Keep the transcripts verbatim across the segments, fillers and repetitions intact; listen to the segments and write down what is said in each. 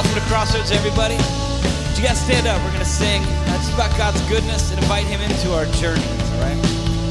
Welcome to Crossroads, everybody. Would you guys stand up? We're going to sing uh, just about God's goodness and invite him into our journeys, all right?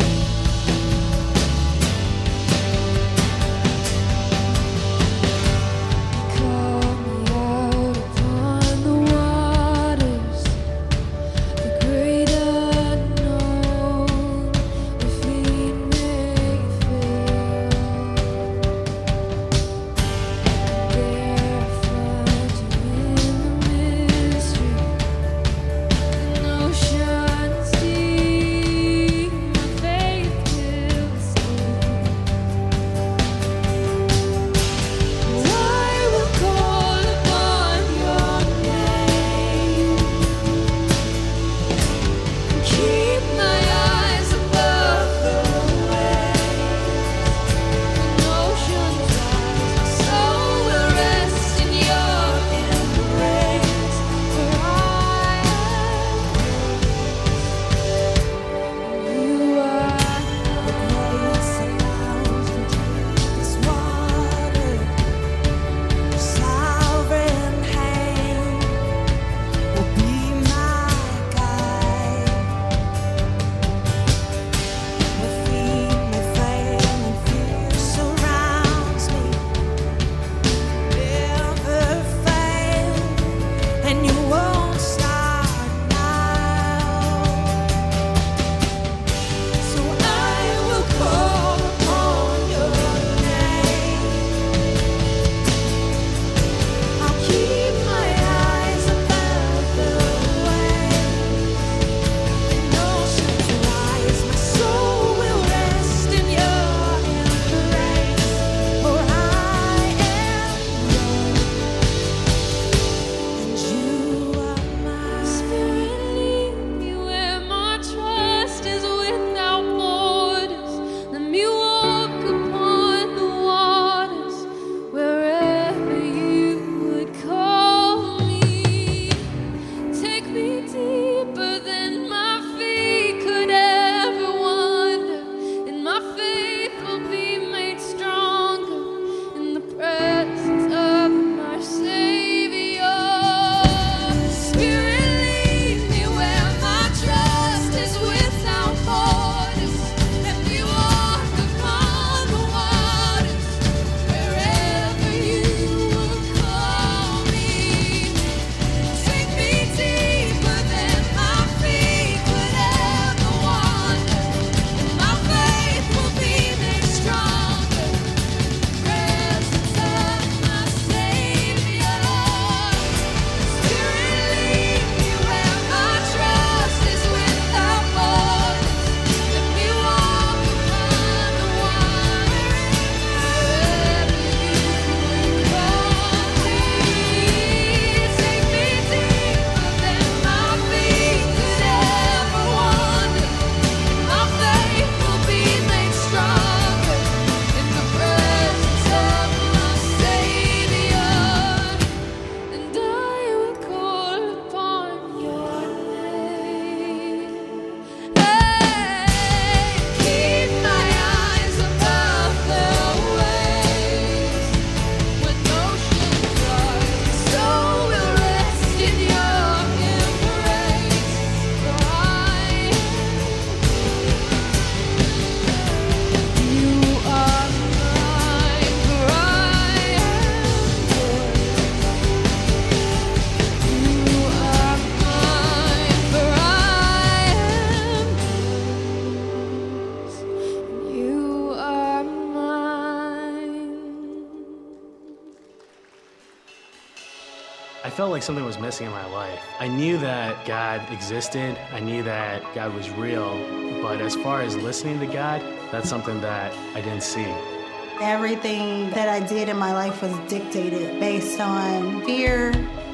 I felt like something was missing in my life. I knew that God existed, I knew that God was real, but as far as listening to God, that's something that I didn't see. Everything that I did in my life was dictated based on fear.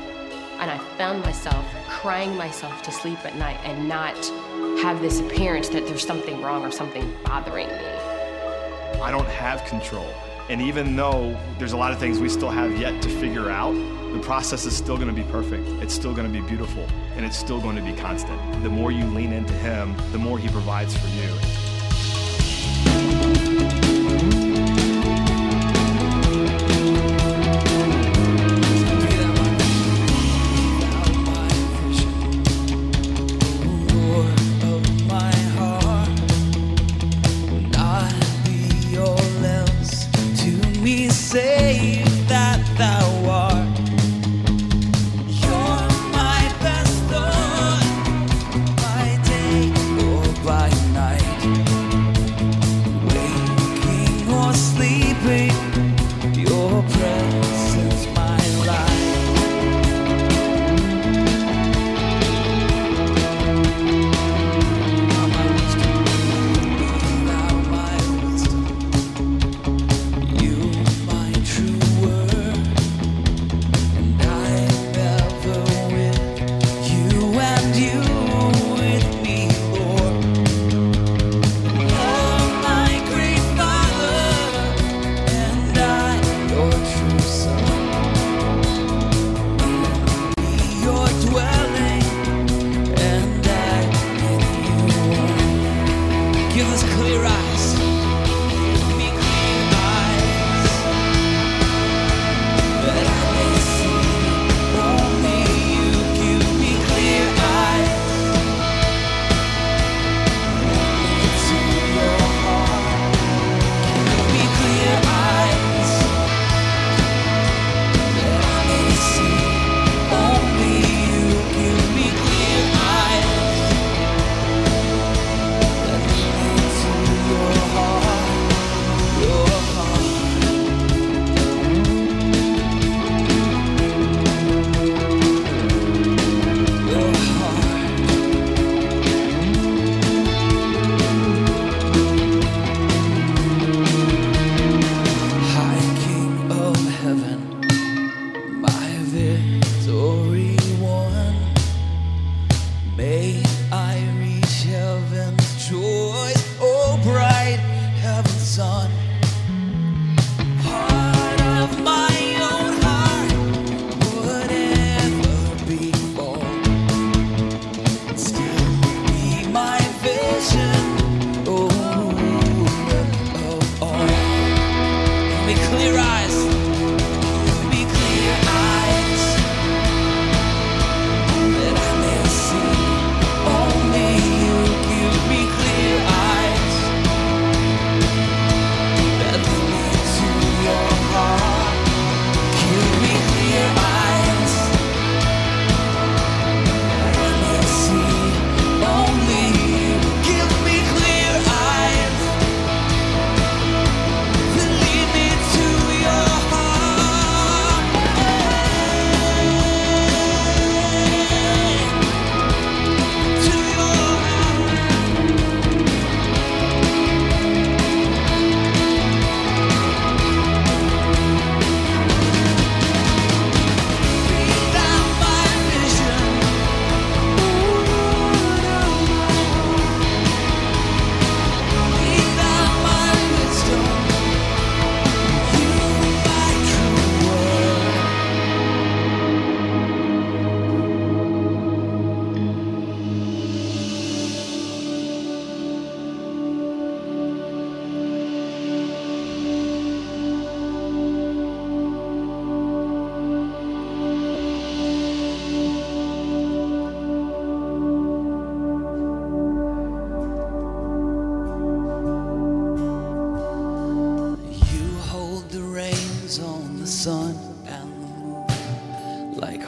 And I found myself crying myself to sleep at night and not have this appearance that there's something wrong or something bothering me. I don't have control. And even though there's a lot of things we still have yet to figure out, the process is still gonna be perfect. It's still gonna be beautiful, and it's still going to be constant. The more you lean into Him, the more He provides for you. save that thou art. You're my best thought, by day or by night. Waking or sleeping, your presence my life. sun and the moon, like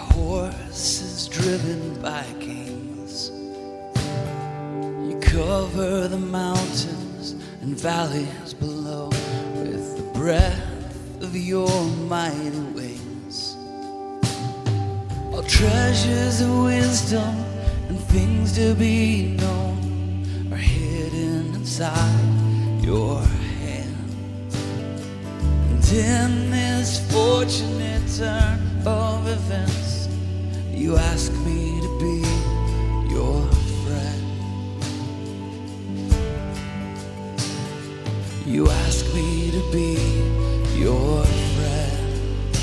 horses driven by kings. You cover the mountains and valleys below with the breath of your mighty wings. All treasures of wisdom and things to be known are hidden inside your hand. And in this fortunate turn of events, you ask me to be your friend. You ask me to be your friend.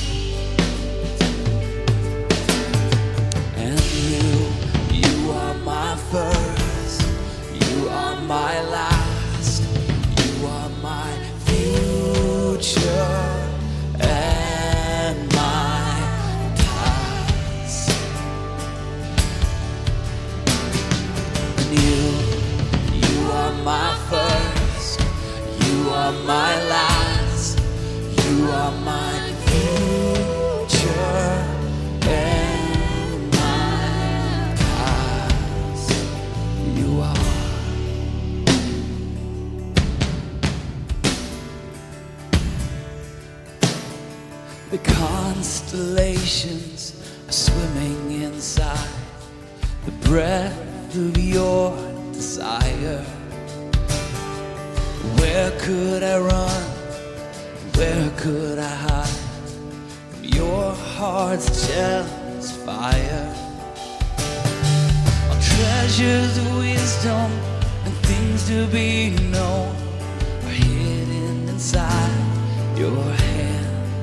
And you, you are my first, you are my last, you are my future and my past. And you, you are my first, you are my last, The constellations are swimming inside the breath of your desire. Where could I run? Where could I hide from your heart's jealous fire? All treasures of wisdom and things to be known are hidden inside your hand.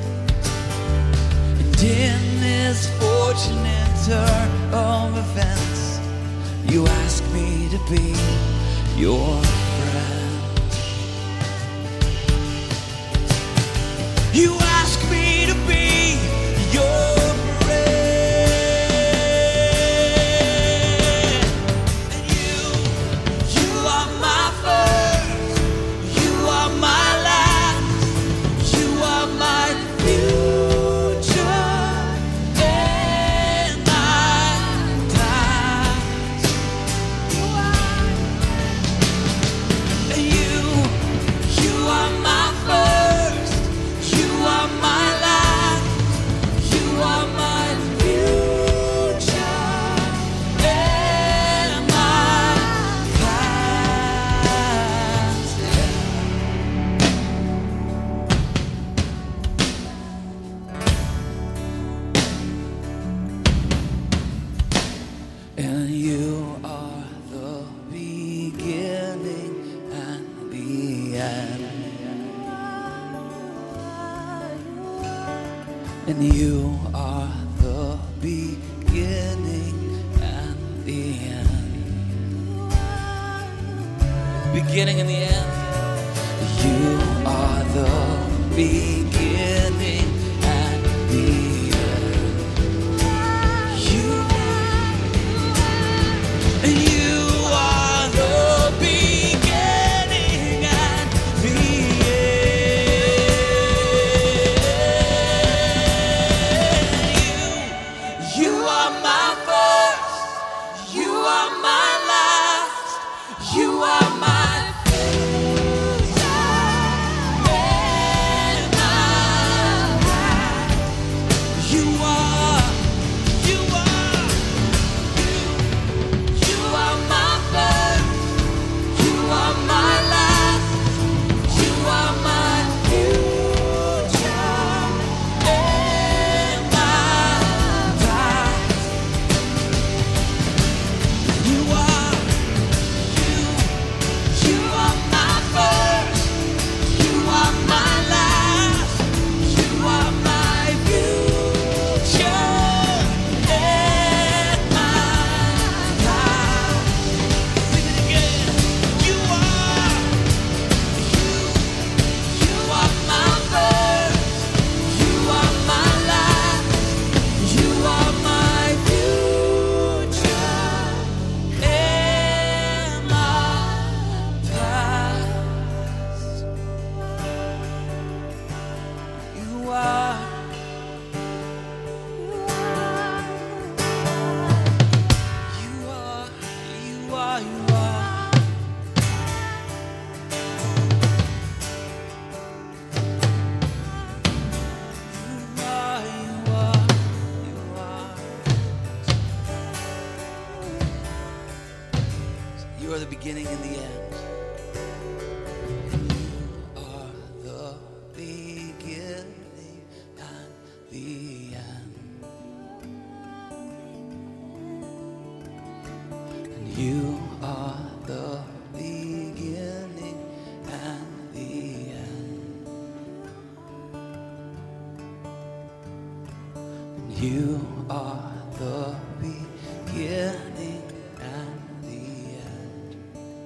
And in this fortunate turn of events, you ask me to be your friend. You ask me to be your friend. And you, you are my first, you are my last, you are my future and my past. And you, you are my first, you are my life, you are my future and my past. And you are the beginning and the end. And you are the beginning and the end. Beginning and the end. You are the beginning and the end. You, and you are the beginning and the end. You are my first, you are my last, you are my future and my past. You are, you are, you are my first, you are my last, you are my future and my past. You are, you, you are my first, you are my last, you are my future and my past. Sing it again. You are, you, you are my first, you are my last, you are my future and my past. You are, you are, you are, you are. You are, you are, you are. You are the beginning and the end. And you are the beginning and the end. And you are the beginning and the end. And you are the beginning and the end.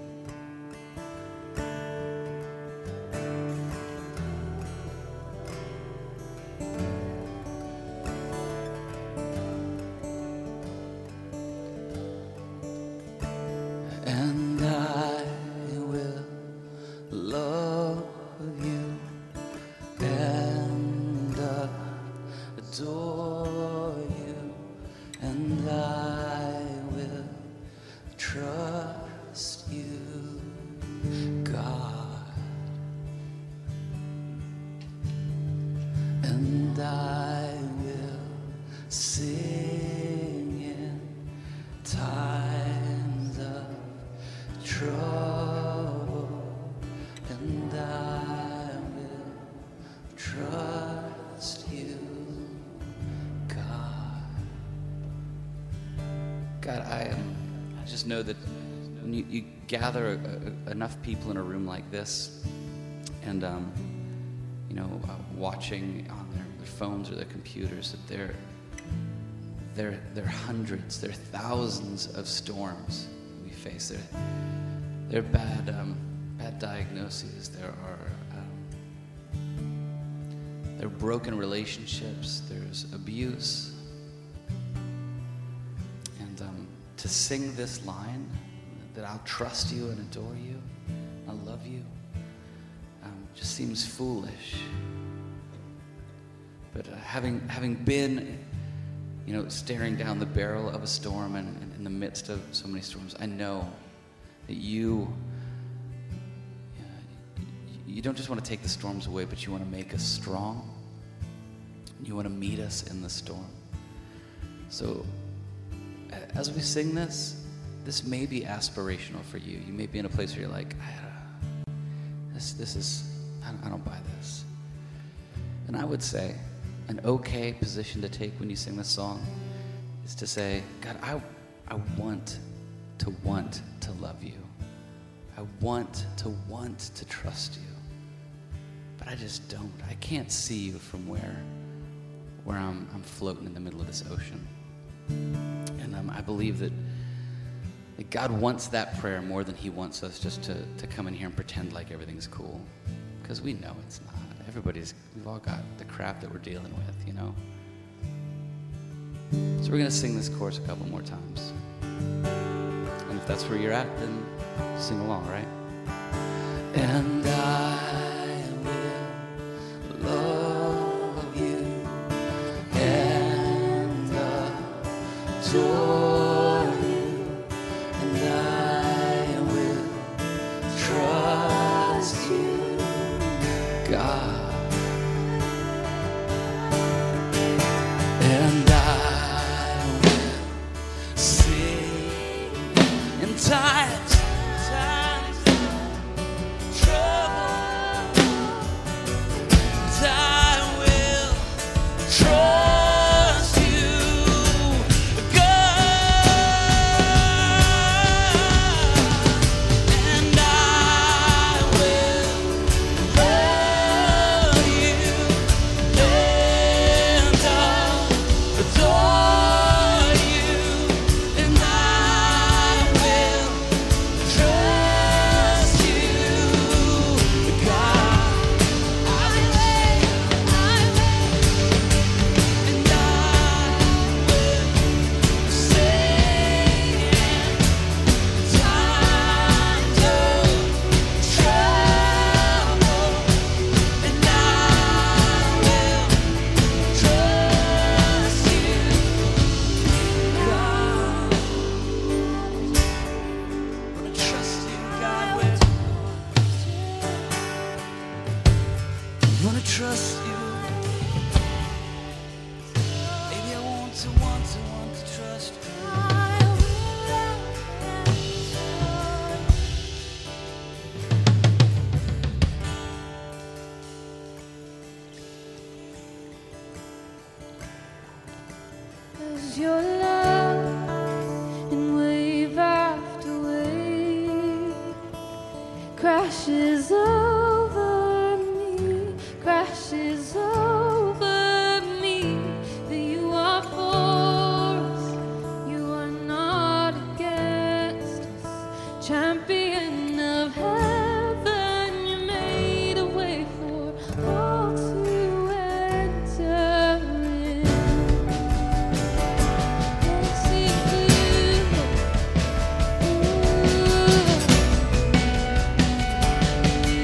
And I will love you and adore you, and I will God, I, um, I just know that when you, you gather a, a, enough people in a room like this, and um, you know, uh, watching on their, their phones or their computers, that there, there, there are hundreds, there are thousands of storms we face. There, there are bad, um, bad diagnoses. There are, um, there are broken relationships. There's abuse. And um, to sing this line, that I'll trust you and adore you, I'll love you, um, just seems foolish. But uh, having having been, you know, staring down the barrel of a storm and, and in the midst of so many storms, I know that you, uh, you don't just want to take the storms away, but you want to make us strong. You want to meet us in the storm. So as we sing this, this may be aspirational for you. You may be in a place where you're like, I, this, this is, I don't, I don't buy this. And I would say an okay position to take when you sing this song is to say, God, I, I want to want to love you. I want to want to trust you. But I just don't. I can't see you from where, where I'm, I'm floating in the middle of this ocean. And um, I believe that, that God wants that prayer more than he wants us just to, to come in here and pretend like everything's cool. Because we know it's not. Everybody's, we've all got the crap that we're dealing with, you know? So we're going to sing this chorus a couple more times. And if that's where you're at, then sing along, right? And I will love you and adore you, and I will trust you, God. And I will sing in times, times of trouble. And I will trust you, God. And I will love you and adore you, and I will trust you, God. I will, I will, and I will sing in times of trouble, and I will trust you, God. Wanna trust you, God, with wanna trust you. Baby, I want to, want to, want to trust you. As your love in wave after wave crashes over me, crashes over me, that you are for us, you are not against us, champion of heaven, you made a way for all to enter in. Sing to you, ooh.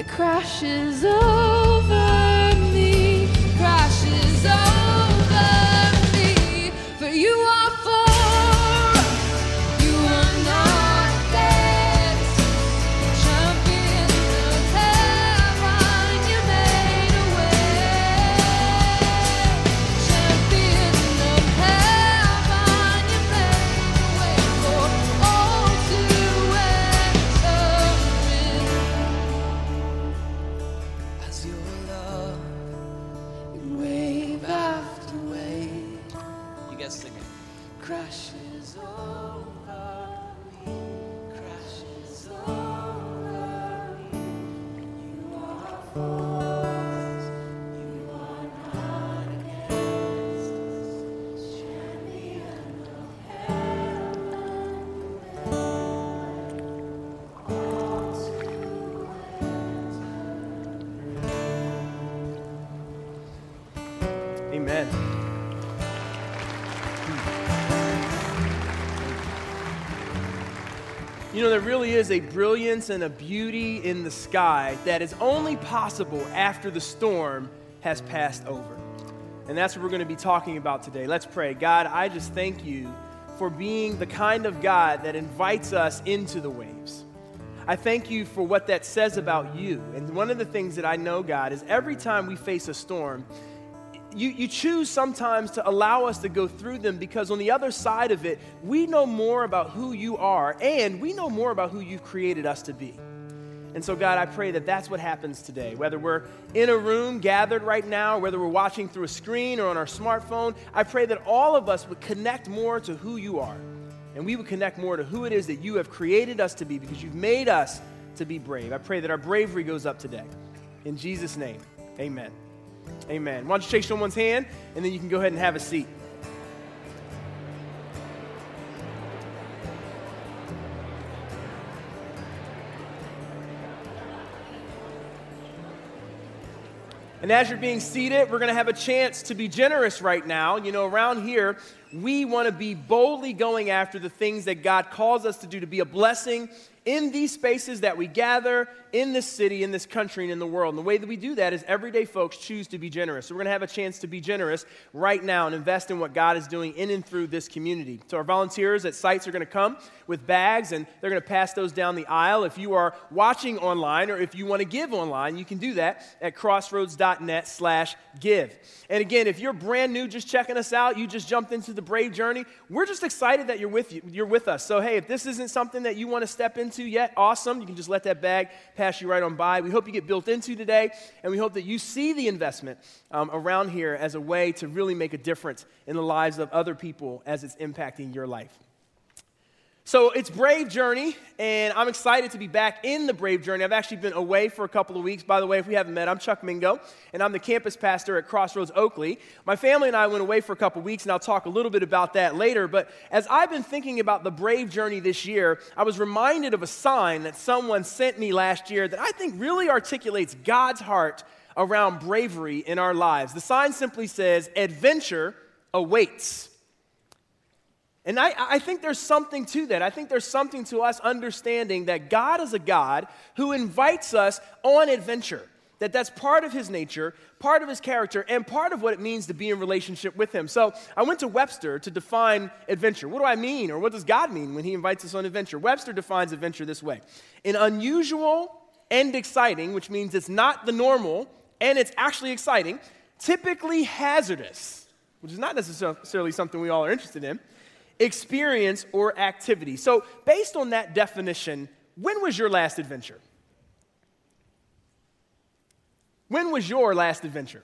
it crashes over me, crashes over me. For you are for us, you are not against us. Champion of heaven, you made a way. Champion of heaven, you made a way for all to enter in. As your love, Wave after wave. You guys sing it. Crashes over me, crashes over me. You are for us, you are not against us. Champion of heaven, all to Amen. You know, there really is a brilliance and a beauty in the sky that is only possible after the storm has passed over. And that's what we're going to be talking about today. Let's pray. God, I just thank you for being the kind of God that invites us into the waves. I thank you for what that says about you. And one of the things that I know, God, is every time we face a storm, You, you choose sometimes to allow us to go through them because on the other side of it, we know more about who you are and we know more about who you've created us to be. And so, God, I pray that that's what happens today. Whether we're in a room gathered right now, whether we're watching through a screen or on our smartphone, I pray that all of us would connect more to who you are. And we would connect more to who it is that you have created us to be because you've made us to be brave. I pray that our bravery goes up today. In Jesus' name, amen. Amen. Why don't you shake someone's hand, and then you can go ahead and have a seat. And as you're being seated, we're going to have a chance to be generous right now. You know, around here, we want to be boldly going after the things that God calls us to do, to be a blessing in these spaces that we gather, in this city, in this country, and in the world. And the way that we do that is everyday folks choose to be generous. So we're going to have a chance to be generous right now and invest in what God is doing in and through this community. So our volunteers at sites are going to come with bags, and they're going to pass those down the aisle. If you are watching online or if you want to give online, you can do that at crossroads.net slash give. And again, if you're brand new just checking us out, you just jumped into the Brave Journey, we're just excited that you're with you, you're with us. So hey, if this isn't something that you want to step into yet, awesome. You can just let that bag pass you right on by. We hope you get built into today, and we hope that you see the investment um, around here as a way to really make a difference in the lives of other people as it's impacting your life. So it's Brave Journey, and I'm excited to be back in the Brave Journey. I've actually been away for a couple of weeks. By the way, if we haven't met, I'm Chuck Mingo, and I'm the campus pastor at Crossroads Oakley. My family and I went away for a couple of weeks, and I'll talk a little bit about that later. But as I've been thinking about the Brave Journey this year, I was reminded of a sign that someone sent me last year that I think really articulates God's heart around bravery in our lives. The sign simply says, "Adventure awaits." And I, I think there's something to that. I think there's something to us understanding that God is a God who invites us on adventure, that that's part of his nature, part of his character, and part of what it means to be in relationship with him. So I went to Webster to define adventure. What do I mean, or what does God mean when he invites us on adventure? Webster defines adventure this way: an unusual and exciting, which means it's not the normal, and it's actually exciting, typically hazardous, which is not necessarily something we all are interested in, experience or activity. So based on that definition, when was your last adventure? When was your last adventure?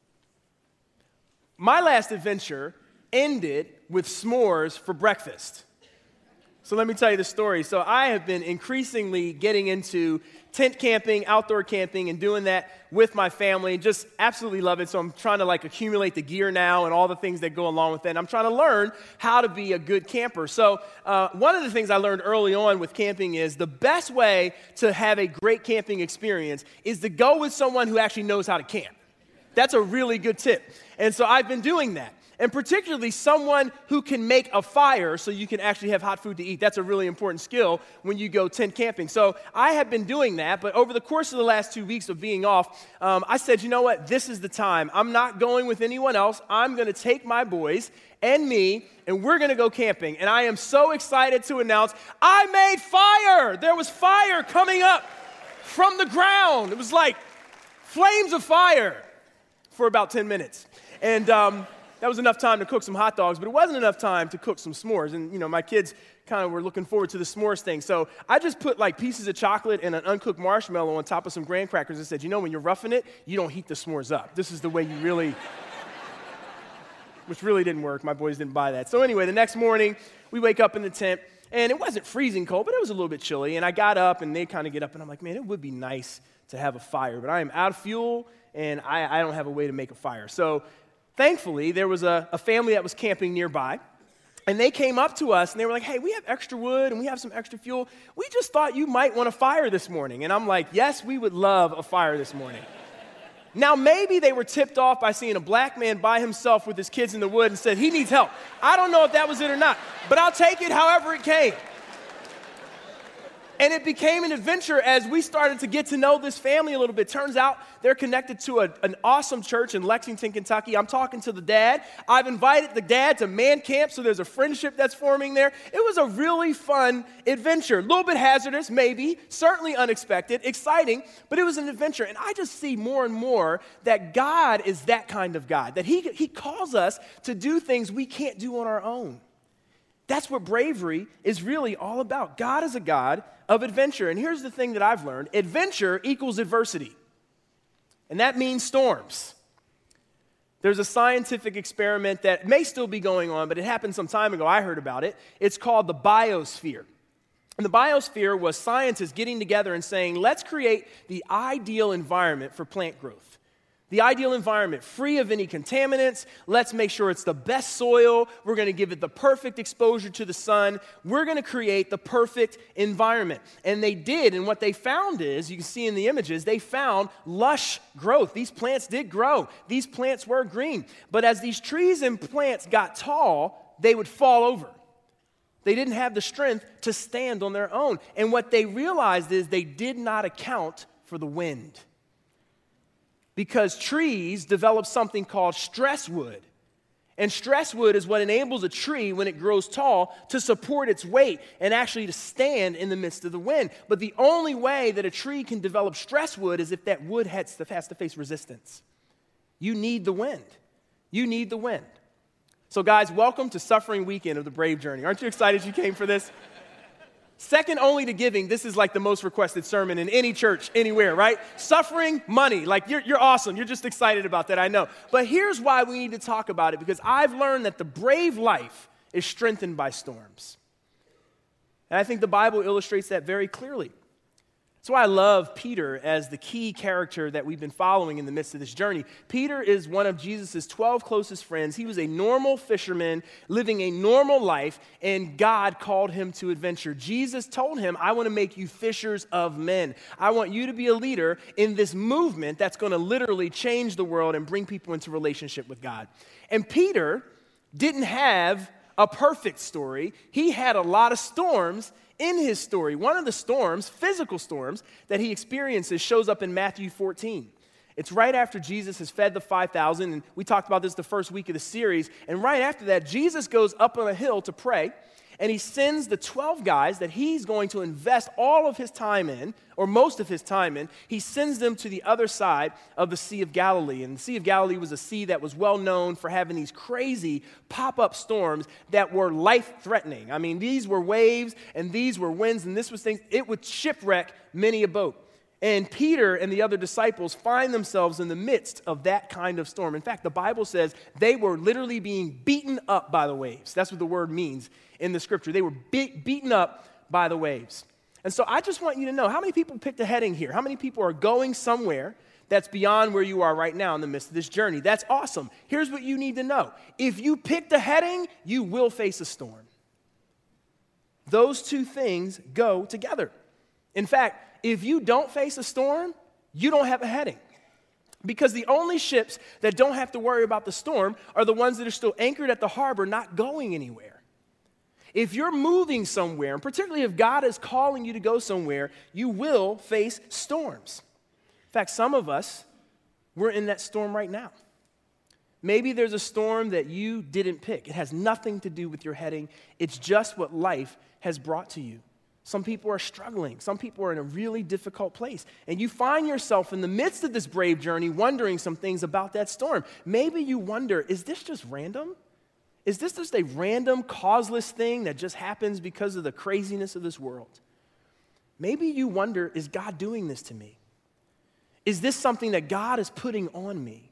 My last adventure ended with s'mores for breakfast. So let me tell you the story. So I have been increasingly getting into tent camping, outdoor camping, and doing that with my family. Just absolutely love it. So I'm trying to like accumulate the gear now and all the things that go along with it. And I'm trying to learn how to be a good camper. So uh, one of the things I learned early on with camping is the best way to have a great camping experience is to go with someone who actually knows how to camp. That's a really good tip. And so I've been doing that. and particularly someone who can make a fire so you can actually have hot food to eat. That's a really important skill when you go tent camping. So I have been doing that, but over the course of the last two weeks of being off, um, I said, you know what, this is the time. I'm not going with anyone else. I'm going to take my boys and me, and we're going to go camping. And I am so excited to announce I made fire. There was fire coming up from the ground. It was like flames of fire for about ten minutes. And um, that was enough time to cook some hot dogs, but it wasn't enough time to cook some s'mores. And, you know, my kids kind of were looking forward to the s'mores thing. So I just put like pieces of chocolate and an uncooked marshmallow on top of some graham crackers and said, you know, when you're roughing it, you don't heat the s'mores up. This is the way you really, which really didn't work. My boys didn't buy that. So anyway, the next morning, we wake up in the tent, and it wasn't freezing cold, but it was a little bit chilly. And I got up, and they kind of get up, and I'm like, man, it would be nice to have a fire, but I am out of fuel, and I, I don't have a way to make a fire. So thankfully, there was a, a family that was camping nearby, and they came up to us, and they were like, hey, we have extra wood, and we have some extra fuel. We just thought you might want a fire this morning. And I'm like, yes, we would love a fire this morning. Now, maybe they were tipped off by seeing a black man by himself with his kids in the wood and said, he needs help. I don't know if that was it or not, but I'll take it however it came. And it became an adventure as we started to get to know this family a little bit. Turns out they're connected to a, an awesome church in Lexington, Kentucky. I'm talking to the dad. I've invited the dad to man camp, so there's a friendship that's forming there. It was a really fun adventure. A little bit hazardous, maybe, certainly unexpected, exciting, but it was an adventure. And I just see more and more that God is that kind of God, that he, he calls us to do things we can't do on our own. That's what bravery is really all about. God is a God of adventure. And here's the thing that I've learned. Adventure equals adversity. And that means storms. There's a scientific experiment that may still be going on, but it happened some time ago. I heard about it. It's called the biosphere. And the biosphere was scientists getting together and saying, let's create the ideal environment for plant growth. The ideal environment, free of any contaminants. Let's make sure it's the best soil. We're going to give it the perfect exposure to the sun. We're going to create the perfect environment. And they did, and what they found is, you can see in the images, they found lush growth. These plants did grow. These plants were green. But as these trees and plants got tall, they would fall over. They didn't have the strength to stand on their own. And what they realized is they did not account for the wind. Because trees develop something called stress wood. And stress wood is what enables a tree, when it grows tall, to support its weight and actually to stand in the midst of the wind. But the only way that a tree can develop stress wood is if that wood has to, has to face resistance. You need the wind. You need the wind. So guys, welcome to Suffering Weekend of the Brave Journey. Aren't you excited you came for this? Second only to giving, this is like the most requested sermon in any church, anywhere, right? Suffering, money. Like, you're, you're awesome. You're just excited about that, I know. But here's why we need to talk about it, because I've learned that the brave life is strengthened by storms. And I think the Bible illustrates that very clearly. That's why I love Peter as the key character that we've been following in the midst of this journey. Peter is one of Jesus' twelve closest friends. He was a normal fisherman living a normal life, and God called him to adventure. Jesus told him, I want to make you fishers of men. I want you to be a leader in this movement that's going to literally change the world and bring people into relationship with God. And Peter didn't have a perfect story. He had a lot of storms in his story. One of the storms, physical storms, that he experiences shows up in Matthew fourteen. It's right after Jesus has fed the five thousand, and we talked about this the first week of the series, and right after that, Jesus goes up on a hill to pray, and he sends the twelve guys that he's going to invest all of his time in, or most of his time in. He sends them to the other side of the Sea of Galilee. And the Sea of Galilee was a sea that was well known for having these crazy pop-up storms that were life-threatening. I mean, these were waves, and these were winds, and this was things, it would shipwreck many a boat. And Peter and the other disciples find themselves in the midst of that kind of storm. In fact, the Bible says they were literally being beaten up by the waves. That's what the word means in the scripture. They were be- beaten up by the waves. And so I just want you to know, how many people picked a heading here? How many people are going somewhere that's beyond where you are right now in the midst of this journey? That's awesome. Here's what you need to know. If you picked a heading, you will face a storm. Those two things go together. In fact, if you don't face a storm, you don't have a heading. Because the only ships that don't have to worry about the storm are the ones that are still anchored at the harbor, not going anywhere. If you're moving somewhere, and particularly if God is calling you to go somewhere, you will face storms. In fact, some of us, we're in that storm right now. Maybe there's a storm that you didn't pick. It has nothing to do with your heading. It's just what life has brought to you. Some people are struggling. Some people are in a really difficult place. And you find yourself in the midst of this brave journey wondering some things about that storm. Maybe you wonder, is this just random? Is this just a random, causeless thing that just happens because of the craziness of this world? Maybe you wonder, is God doing this to me? Is this something that God is putting on me?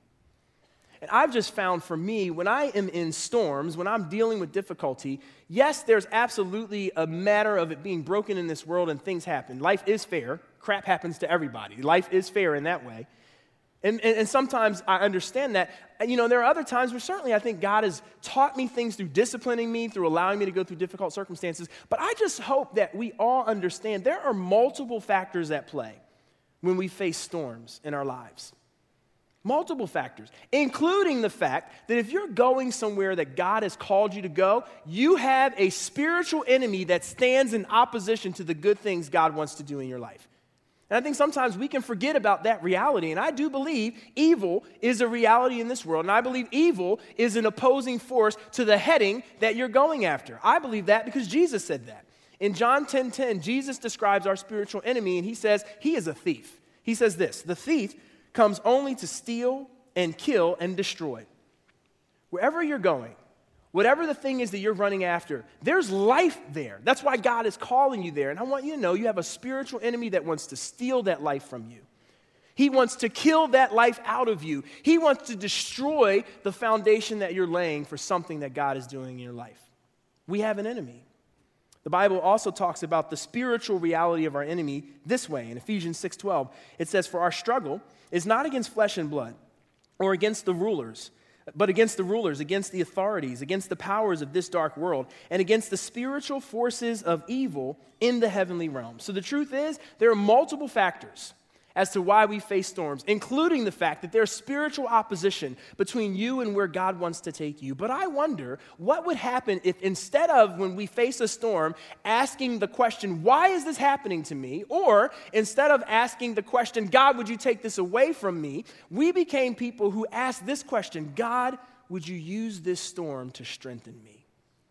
And I've just found for me, when I am in storms, when I'm dealing with difficulty, yes, there's absolutely a matter of it being broken in this world and things happen. Life is fair. Crap happens to everybody. Life is fair in that way. And, and, and sometimes I understand that. And, you know, there are other times where certainly I think God has taught me things through disciplining me, through allowing me to go through difficult circumstances. But I just hope that we all understand there are multiple factors at play when we face storms in our lives. Multiple factors, including the fact that if you're going somewhere that God has called you to go, you have a spiritual enemy that stands in opposition to the good things God wants to do in your life. And I think sometimes we can forget about that reality. And I do believe evil is a reality in this world. And I believe evil is an opposing force to the heading that you're going after. I believe that because Jesus said that. In John ten ten, Jesus describes our spiritual enemy, and he says he is a thief. He says this, the thief comes only to steal and kill and destroy. Wherever you're going, whatever the thing is that you're running after, there's life there. That's why God is calling you there. And I want you to know you have a spiritual enemy that wants to steal that life from you. He wants to kill that life out of you. He wants to destroy the foundation that you're laying for something that God is doing in your life. We have an enemy. The Bible also talks about the spiritual reality of our enemy this way. In Ephesians six twelve, it says, "For our struggle is not against flesh and blood or against the rulers, but against the rulers, against the authorities, against the powers of this dark world, and against the spiritual forces of evil in the heavenly realm." So the truth is, there are multiple factors as to why we face storms, including the fact that there's spiritual opposition between you and where God wants to take you. But I wonder what would happen if instead of, when we face a storm, asking the question, why is this happening to me? Or instead of asking the question, God, would you take this away from me? We became people who asked this question, God, would you use this storm to strengthen me?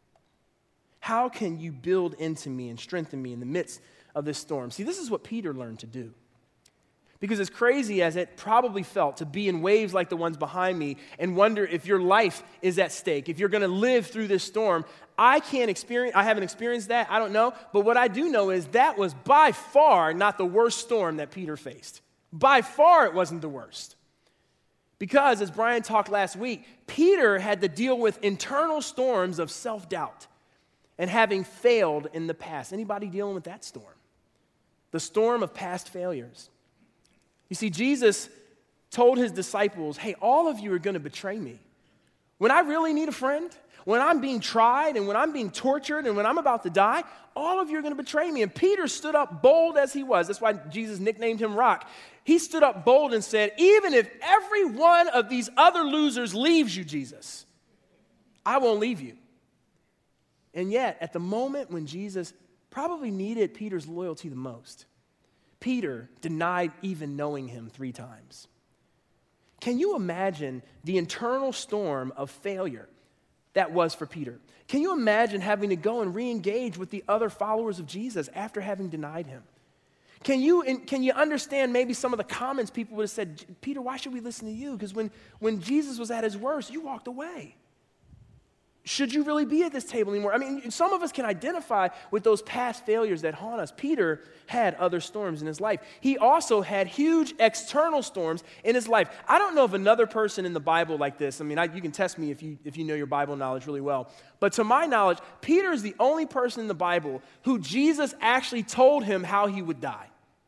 How can you build into me and strengthen me in the midst of this storm? See, this is what Peter learned to do. Because as crazy as it probably felt to be in waves like the ones behind me and wonder if your life is at stake, if you're going to live through this storm, I can't experience, I haven't experienced that, I don't know. But what I do know is that was by far not the worst storm that Peter faced. By far it wasn't the worst. Because as Brian talked last week, Peter had to deal with internal storms of self-doubt and having failed in the past. Anybody dealing with that storm? The storm of past failures. You see, Jesus told his disciples, hey, all of you are going to betray me. When I really need a friend, when I'm being tried and when I'm being tortured and when I'm about to die, all of you are going to betray me. And Peter stood up bold as he was. That's why Jesus nicknamed him Rock. He stood up bold and said, even if every one of these other losers leaves you, Jesus, I won't leave you. And yet, at the moment when Jesus probably needed Peter's loyalty the most, Peter denied even knowing him three times. Can you imagine the internal storm of failure that was for Peter? Can you imagine having to go and re-engage with the other followers of Jesus after having denied him? Can you, can you understand maybe some of the comments people would have said, Peter, why should we listen to you? Because when, when Jesus was at his worst, you walked away. Should you really be at this table anymore? I mean, some of us can identify with those past failures that haunt us. Peter had other storms in his life. He also had huge external storms in his life. I don't know of another person in the Bible like this. I mean, I, you can test me if you, if you know your Bible knowledge really well. But to my knowledge, Peter is the only person in the Bible who Jesus actually told him how he would die.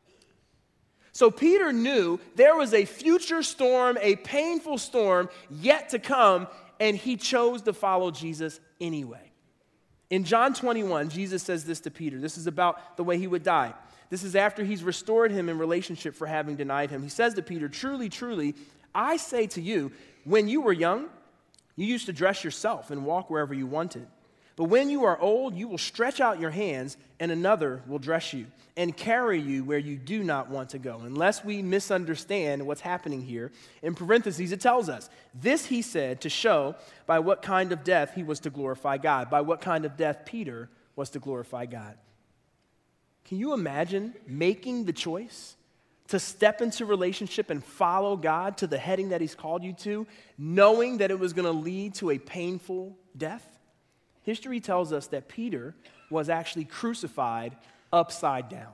So Peter knew there was a future storm, a painful storm yet to come, and he chose to follow Jesus anyway. In John twenty-one, Jesus says this to Peter. This is about the way he would die. This is after he's restored him in relationship for having denied him. He says to Peter, truly, truly, I say to you, when you were young, you used to dress yourself and walk wherever you wanted. But when you are old, you will stretch out your hands, and another will dress you and carry you where you do not want to go. Unless we misunderstand what's happening here, in parentheses, it tells us, this he said to show by what kind of death he was to glorify God, by what kind of death Peter was to glorify God. Can you imagine making the choice to step into relationship and follow God to the heading that he's called you to, knowing that it was going to lead to a painful death? History tells us that Peter was actually crucified upside down.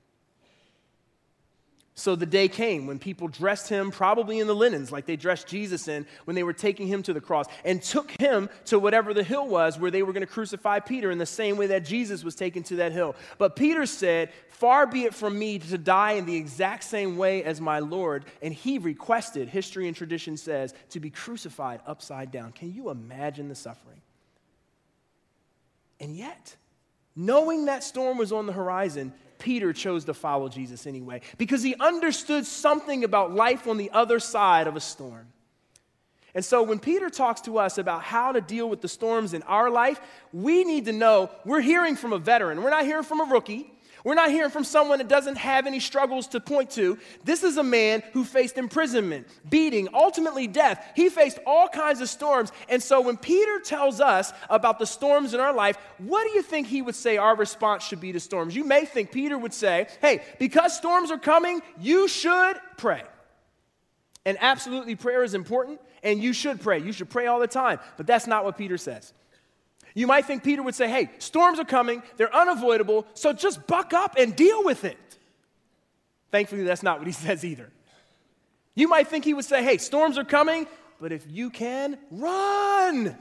So the day came when people dressed him probably in the linens like they dressed Jesus in when they were taking him to the cross, and took him to whatever the hill was where they were going to crucify Peter in the same way that Jesus was taken to that hill. But Peter said, "Far be it from me to die in the exact same way as my Lord." And he requested, history and tradition says, to be crucified upside down. Can you imagine the suffering? And yet, knowing that storm was on the horizon, Peter chose to follow Jesus anyway, because he understood something about life on the other side of a storm. And so when Peter talks to us about how to deal with the storms in our life, we need to know we're hearing from a veteran. We're not hearing from a rookie. We're not hearing from someone that doesn't have any struggles to point to. This is a man who faced imprisonment, beating, ultimately death. He faced all kinds of storms. And so when Peter tells us about the storms in our life, what do you think he would say our response should be to storms? You may think Peter would say, hey, because storms are coming, you should pray. And absolutely, prayer is important, and you should pray. You should pray all the time. But that's not what Peter says. You might think Peter would say, hey, storms are coming, they're unavoidable, so just buck up and deal with it. Thankfully, that's not what he says either. You might think he would say, hey, storms are coming, but if you can, run.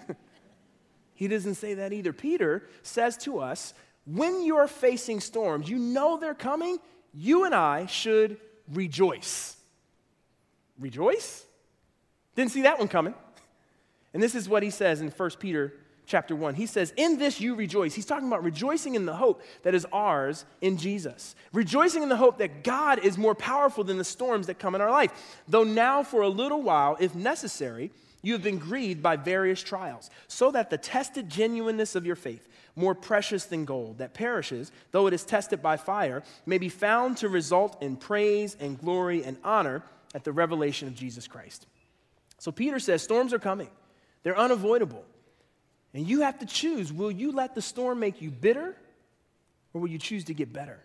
He doesn't say that either. Peter says to us, when you're facing storms, you know they're coming, you and I should rejoice. Rejoice? Didn't see that one coming. And this is what he says in First Peter chapter one. He says, in this you rejoice. He's talking about rejoicing in the hope that is ours in Jesus. Rejoicing in the hope that God is more powerful than the storms that come in our life. Though now for a little while, if necessary, you have been grieved by various trials, so that the tested genuineness of your faith, more precious than gold, that perishes, though it is tested by fire, may be found to result in praise and glory and honor at the revelation of Jesus Christ. So Peter says, storms are coming. They're unavoidable. And you have to choose, will you let the storm make you bitter, or will you choose to get better?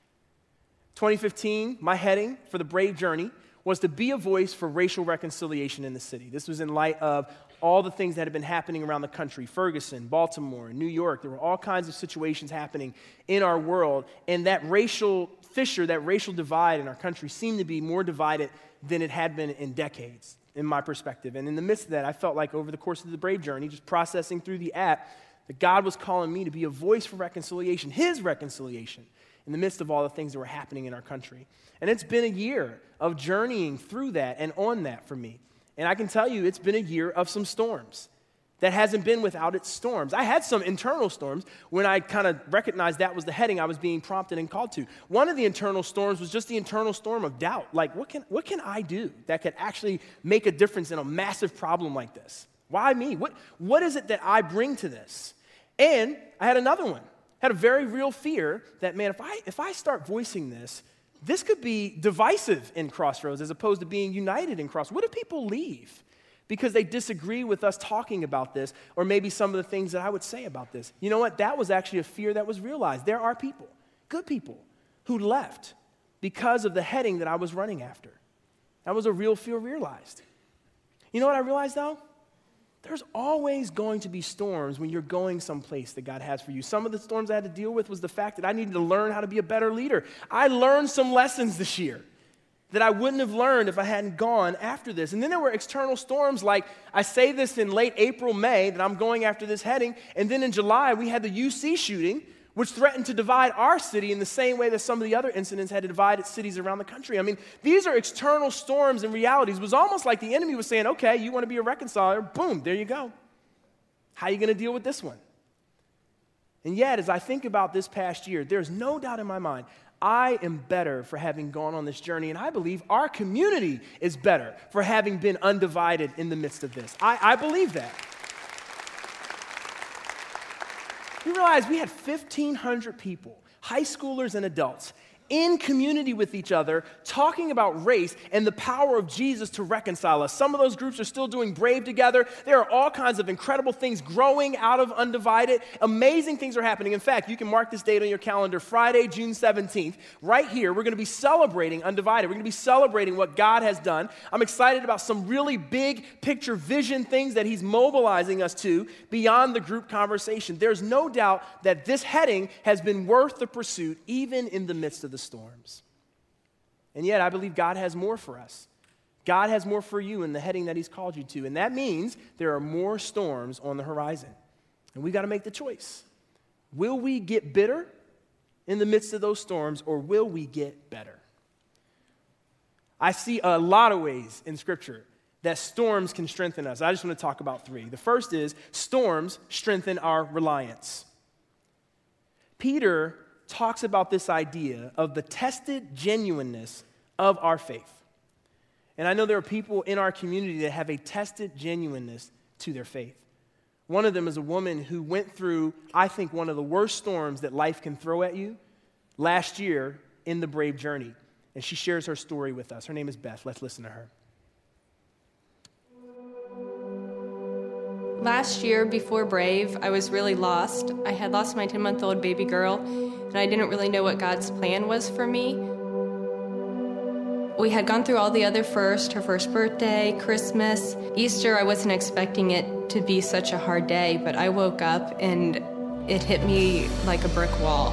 twenty fifteen, my heading for the Brave Journey was to be a voice for racial reconciliation in the city. This was in light of all the things that had been happening around the country, Ferguson, Baltimore, New York. There were all kinds of situations happening in our world, and that racial fissure, that racial divide in our country seemed to be more divided than it had been in decades, in my perspective. And in the midst of that, I felt like over the course of the Brave Journey, just processing through the app, that God was calling me to be a voice for reconciliation, his reconciliation, in the midst of all the things that were happening in our country. And it's been a year of journeying through that and on that for me. And I can tell you, it's been a year of some storms that hasn't been without its storms. I had some internal storms when I kind of recognized that was the heading I was being prompted and called to. One of the internal storms was just the internal storm of doubt. Like, what can, what can I do that could actually make a difference in a massive problem like this? Why me? What, what is it that I bring to this? And I had another one. I had a very real fear that, man, if I, if I start voicing this, this could be divisive in Crossroads as opposed to being united in Crossroads. What if people leave because they disagree with us talking about this, or maybe some of the things that I would say about this? You know what? That was actually a fear that was realized. There are people, good people, who left because of the heading that I was running after. That was a real fear realized. You know what I realized, though? There's always going to be storms when you're going someplace that God has for you. Some of the storms I had to deal with was the fact that I needed to learn how to be a better leader. I learned some lessons this year that I wouldn't have learned if I hadn't gone after this. And then there were external storms, like I say this in late April, May, that I'm going after this heading. And then in July, we had the U C shooting, which threatened to divide our city in the same way that some of the other incidents had divided cities around the country. I mean, these are external storms and realities. It was almost like the enemy was saying, okay, you want to be a reconciler, boom, there you go. How are you going to deal with this one? And yet, as I think about this past year, there's no doubt in my mind, I am better for having gone on this journey, and I believe our community is better for having been undivided in the midst of this. I, I believe that. You realize we had fifteen hundred people, high schoolers and adults, in community with each other, talking about race and the power of Jesus to reconcile us. Some of those groups are still doing Brave together. There are all kinds of incredible things growing out of Undivided. Amazing things are happening. In fact, you can mark this date on your calendar, Friday, June seventeenth. Right here, we're going to be celebrating Undivided. We're going to be celebrating what God has done. I'm excited about some really big picture vision things that he's mobilizing us to beyond the group conversation. There's no doubt that this heading has been worth the pursuit, even in the midst of the storms. And yet, I believe God has more for us. God has more for you in the heading that he's called you to. And that means there are more storms on the horizon. And we've got to make the choice. Will we get bitter in the midst of those storms, or will we get better? I see a lot of ways in Scripture that storms can strengthen us. I just want to talk about three. The first is storms strengthen our reliance. Peter talks about this idea of the tested genuineness of our faith. And I know there are people in our community that have a tested genuineness to their faith. One of them is a woman who went through, I think, one of the worst storms that life can throw at you last year in the Brave journey. And she shares her story with us. Her name is Beth. Let's listen to her. Last year, before Brave, I was really lost. I had lost my ten-month-old baby girl, and I didn't really know what God's plan was for me. We had gone through all the other first, her first birthday, Christmas, Easter. I wasn't expecting it to be such a hard day, but I woke up and it hit me like a brick wall.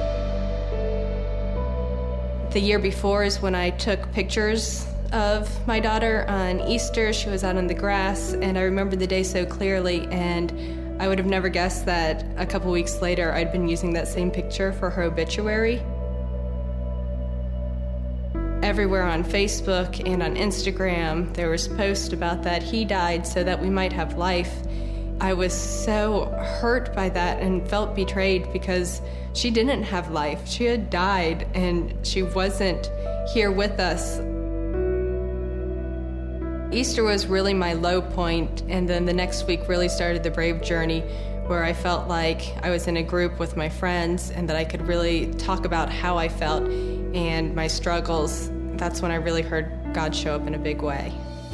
The year before is when I took pictures of my daughter on Easter. She was out on the grass, and I remember the day so clearly, and I would have never guessed that a couple weeks later I'd been using that same picture for her obituary. Everywhere on Facebook and on Instagram, there was posts about that he died so that we might have life. I was so hurt by that and felt betrayed because she didn't have life. She had died, and she wasn't here with us. Easter was really my low point, and then the next week really started the Brave journey, where I felt like I was in a group with my friends and that I could really talk about how I felt and my struggles. That's when I really heard God show up in a big way.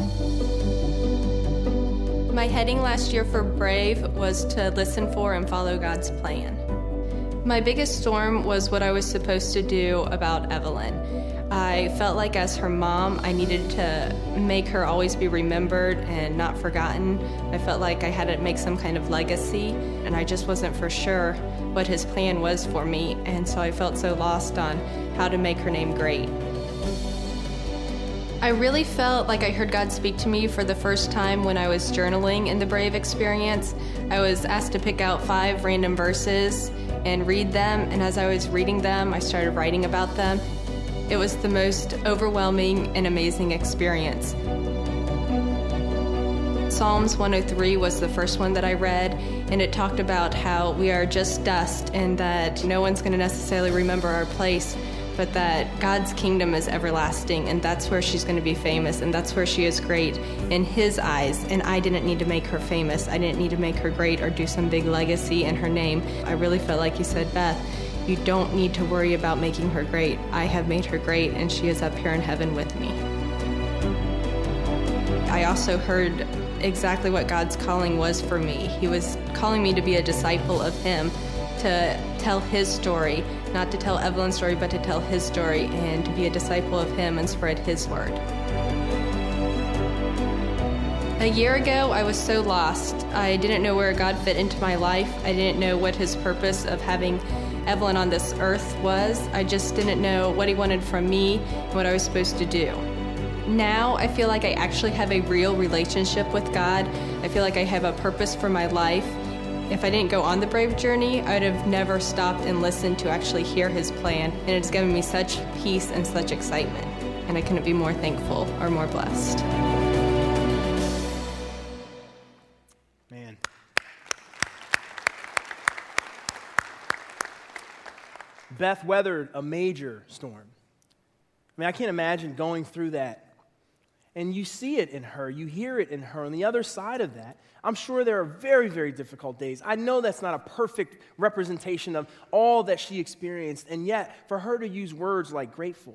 My heading last year for Brave was to listen for and follow God's plan. My biggest storm was what I was supposed to do about Evelyn. I felt like as her mom, I needed to make her always be remembered and not forgotten. I felt like I had to make some kind of legacy, and I just wasn't for sure what his plan was for me, and so I felt so lost on how to make her name great. I really felt like I heard God speak to me for the first time when I was journaling in the Brave experience. I was asked to pick out five random verses and read them, and as I was reading them, I started writing about them. It was the most overwhelming and amazing experience. Psalms one oh three was the first one that I read, and it talked about how we are just dust and that no one's going to necessarily remember our place, but that God's kingdom is everlasting, and that's where she's going to be famous, and that's where she is great in his eyes, and I didn't need to make her famous. I didn't need to make her great or do some big legacy in her name. I really felt like he said, Beth, you don't need to worry about making her great. I have made her great, and she is up here in heaven with me. I also heard exactly what God's calling was for me. He was calling me to be a disciple of him, to tell his story, not to tell Evelyn's story, but to tell his story, and to be a disciple of him and spread his word. A year ago, I was so lost. I didn't know where God fit into my life. I didn't know what his purpose of having Evelyn on this earth was. I just didn't know what he wanted from me and what I was supposed to do. Now, I feel like I actually have a real relationship with God. I feel like I have a purpose for my life. If I didn't go on the Brave journey, I would have never stopped and listened to actually hear his plan. And it's given me such peace and such excitement. And I couldn't be more thankful or more blessed. Beth weathered a major storm. I mean, I can't imagine going through that. And you see it in her, you hear it in her. On the other side of that, I'm sure there are very, very difficult days. I know that's not a perfect representation of all that she experienced, and yet for her to use words like grateful,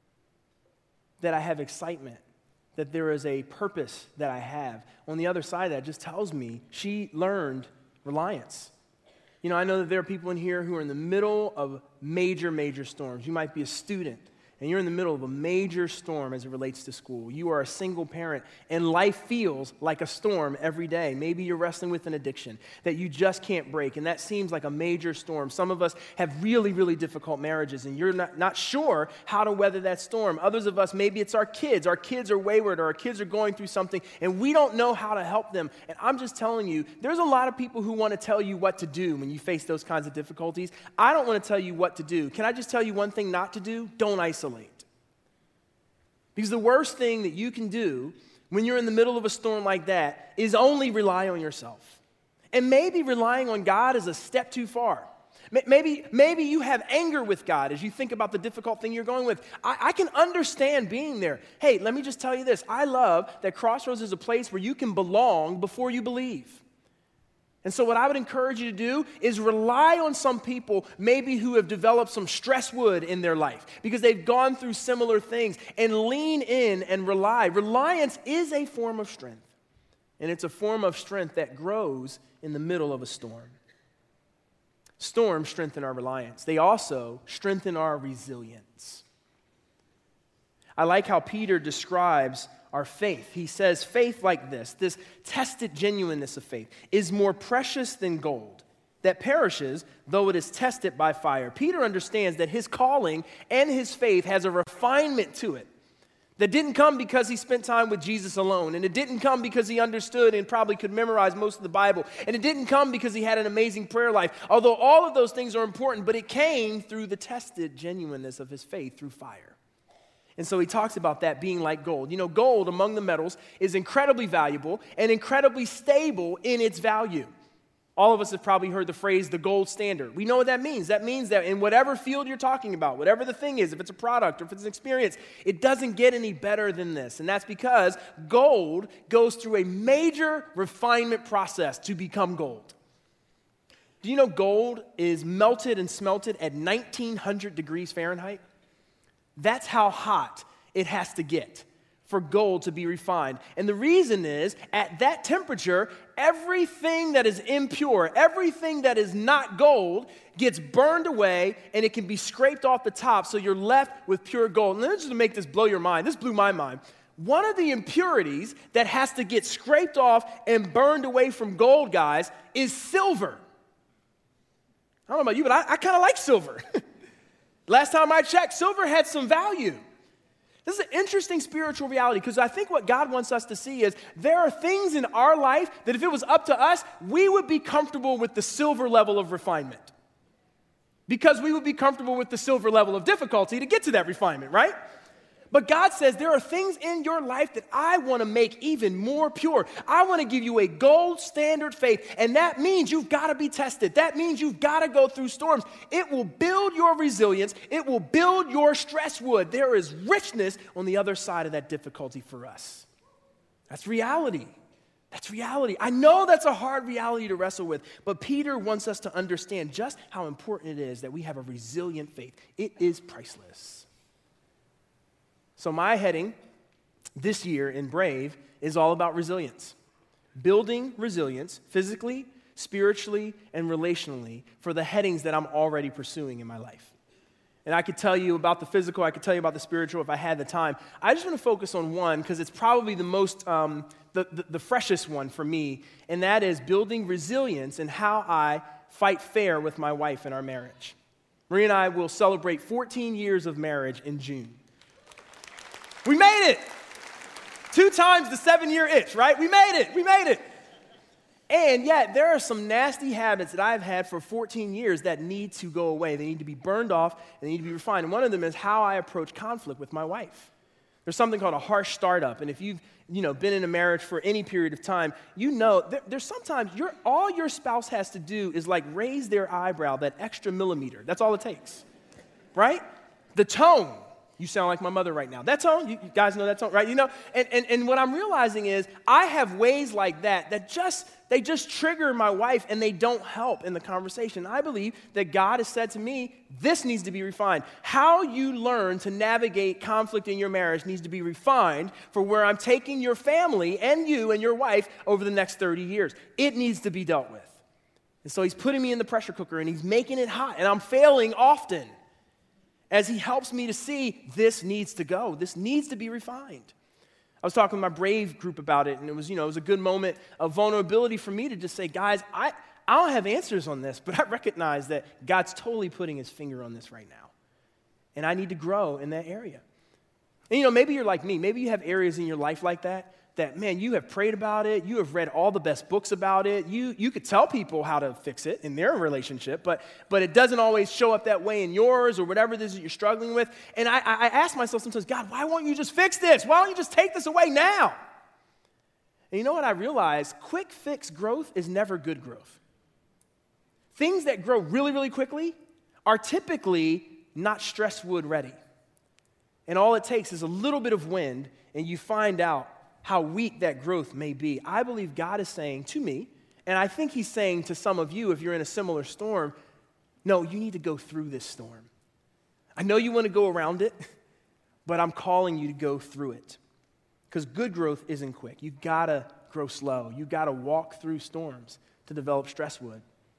that I have excitement, that there is a purpose that I have, on the other side of that just tells me she learned reliance. You know, I know that there are people in here who are in the middle of major, major storms. You might be a student, and you're in the middle of a major storm as it relates to school. You are a single parent, and life feels like a storm every day. Maybe you're wrestling with an addiction that you just can't break, and that seems like a major storm. Some of us have really, really difficult marriages, and you're not, not sure how to weather that storm. Others of us, maybe it's our kids. Our kids are wayward, or our kids are going through something, and we don't know how to help them. And I'm just telling you, there's a lot of people who want to tell you what to do when you face those kinds of difficulties. I don't want to tell you what to do. Can I just tell you one thing not to do? Don't isolate. Because the worst thing that you can do when you're in the middle of a storm like that is only rely on yourself. And maybe relying on God is a step too far. Maybe, maybe you have anger with God as you think about the difficult thing you're going with. I, I can understand being there. Hey, let me just tell you this. I love that Crossroads is a place where you can belong before you believe. And so what I would encourage you to do is rely on some people maybe who have developed some stress wood in their life because they've gone through similar things, and lean in and rely. Reliance is a form of strength, and it's a form of strength that grows in the middle of a storm. Storms strengthen our reliance. They also strengthen our resilience. I like how Peter describes our faith. He says, faith like this, this tested genuineness of faith, is more precious than gold that perishes, though it is tested by fire. Peter understands that his calling and his faith has a refinement to it that didn't come because he spent time with Jesus alone, and it didn't come because he understood and probably could memorize most of the Bible, and it didn't come because he had an amazing prayer life, although all of those things are important, but it came through the tested genuineness of his faith through fire. And so he talks about that being like gold. You know, gold among the metals is incredibly valuable and incredibly stable in its value. All of us have probably heard the phrase, the gold standard. We know what that means. That means that in whatever field you're talking about, whatever the thing is, if it's a product or if it's an experience, it doesn't get any better than this. And that's because gold goes through a major refinement process to become gold. Do you know gold is melted and smelted at nineteen hundred degrees Fahrenheit? That's how hot it has to get for gold to be refined. And the reason is, at that temperature, everything that is impure, everything that is not gold, gets burned away, and it can be scraped off the top, so you're left with pure gold. And just to make this blow your mind, this blew my mind. One of the impurities that has to get scraped off and burned away from gold, guys, is silver. I don't know about you, but I, I kind of like silver. Last time I checked, silver had some value. This is an interesting spiritual reality because I think what God wants us to see is there are things in our life that if it was up to us, we would be comfortable with the silver level of refinement because we would be comfortable with the silver level of difficulty to get to that refinement, right? But God says there are things in your life that I want to make even more pure. I want to give you a gold standard faith, and that means you've got to be tested. That means you've got to go through storms. It will build your resilience. It will build your stress wood. There is richness on the other side of that difficulty for us. That's reality. That's reality. I know that's a hard reality to wrestle with, but Peter wants us to understand just how important it is that we have a resilient faith. It is priceless. So my heading this year in Brave is all about resilience. Building resilience physically, spiritually, and relationally for the headings that I'm already pursuing in my life. And I could tell you about the physical, I could tell you about the spiritual if I had the time. I just want to focus on one because it's probably the most, um, the, the, the freshest one for me, and that is building resilience and how I fight fair with my wife in our marriage. Marie and I will celebrate fourteen years of marriage in June. We made it. Two times the seven-year itch, right? We made it. We made it. And yet, there are some nasty habits that I've had for fourteen years that need to go away. They need to be burned off. They need to be refined. And one of them is how I approach conflict with my wife. There's something called a harsh startup. And if you've you know, been in a marriage for any period of time, you know there, there's sometimes you're, all your spouse has to do is like raise their eyebrow that extra millimeter. That's all it takes. right? The tone. You sound like my mother right now. That tone, you, you guys know that tone, right? You know, and, and, and what I'm realizing is I have ways like that that just, they just trigger my wife and they don't help in the conversation. I believe that God has said to me, this needs to be refined. How you learn to navigate conflict in your marriage needs to be refined for where I'm taking your family and you and your wife over the next thirty years. It needs to be dealt with. And so he's putting me in the pressure cooker and he's making it hot and I'm failing often. As he helps me to see this needs to go. This needs to be refined. I was talking to my Brave group about it, and it was, you know, it was a good moment of vulnerability for me to just say, guys, I, I don't have answers on this, but I recognize that God's totally putting his finger on this right now. And I need to grow in that area. And, you know, maybe you're like me. Maybe you have areas in your life like that, that, man, you have prayed about it. You have read all the best books about it. You, you could tell people how to fix it in their relationship, but, but it doesn't always show up that way in yours or whatever it is that you're struggling with. And I, I ask myself sometimes, God, why won't you just fix this? Why don't you just take this away now? And you know what I realize? Quick fix growth is never good growth. Things that grow really, really quickly are typically not stress wood ready. And all it takes is a little bit of wind, and you find out how weak that growth may be. I believe God is saying to me, and I think he's saying to some of you if you're in a similar storm, no, you need to go through this storm. I know you want to go around it, but I'm calling you to go through it. Because good growth isn't quick. You gotta grow slow. You gotta walk through storms to develop stress wood.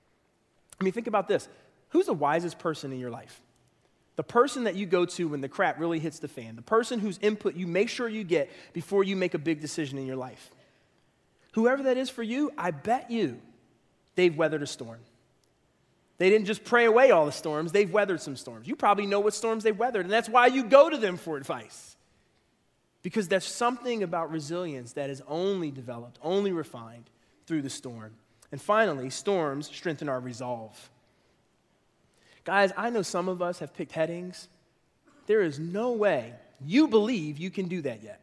I mean, think about this. Who's the wisest person in your life? The person that you go to when the crap really hits the fan. The person whose input you make sure you get before you make a big decision in your life. Whoever that is for you, I bet you they've weathered a storm. They didn't just pray away all the storms. They've weathered some storms. You probably know what storms they've weathered, and that's why you go to them for advice. Because there's something about resilience that is only developed, only refined through the storm. And finally, storms strengthen our resolve. Guys, I know some of us have picked headings. There is no way you believe you can do that yet.